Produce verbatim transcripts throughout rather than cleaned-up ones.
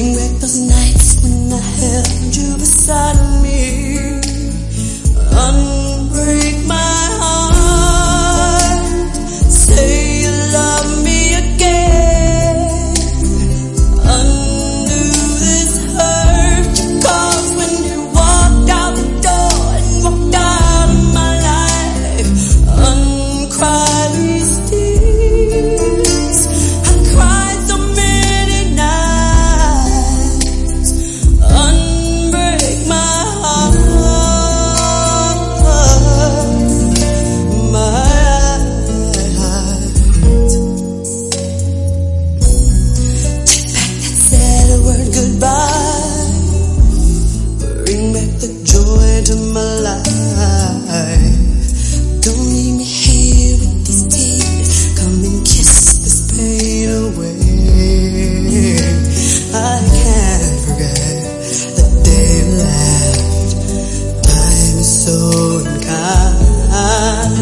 Bring back those nights when I held you beside me. Unbreak my heart. Say you love me again. Undo this hurt you caused when you walked out the door and walked out of my life. Uncry these tears. I cried so many nights. Unbreak my heart. My heart. Take back that sad word goodbye. Bring back the joy to my life. Don't leave me here with these tears. Come and kiss this pain away. I can't forget the day you left. Time is so unkind.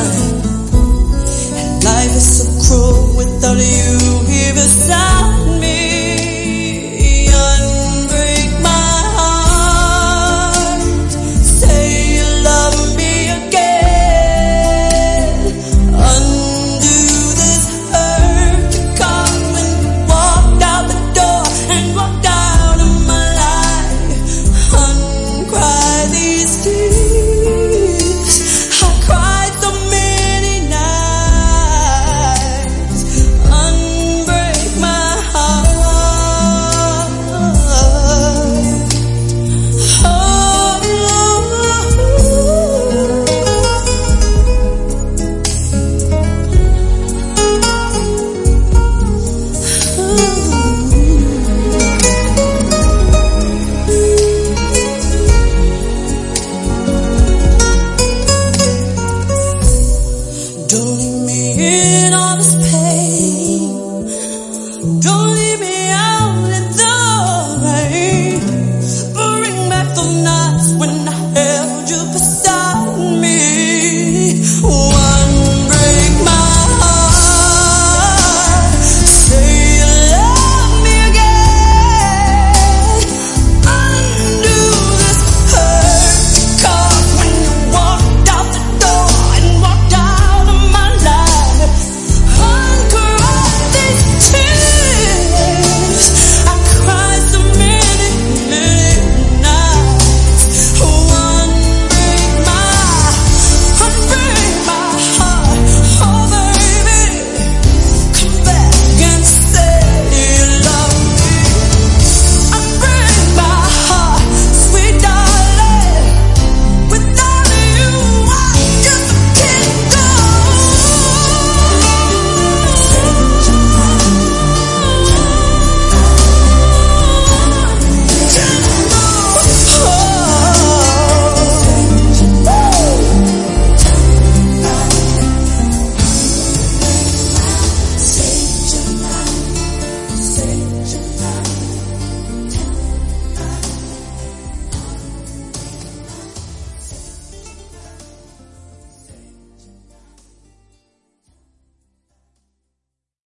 And life is so cruel without you here beside me. Unbreak my heart. Say you love me again. Undo this hurt you caused when you walked out the door and walked out of my life. Uncry these tears. I cried so many nights. Unbreak my heart. Don't leave me in all this pain. Don't leave me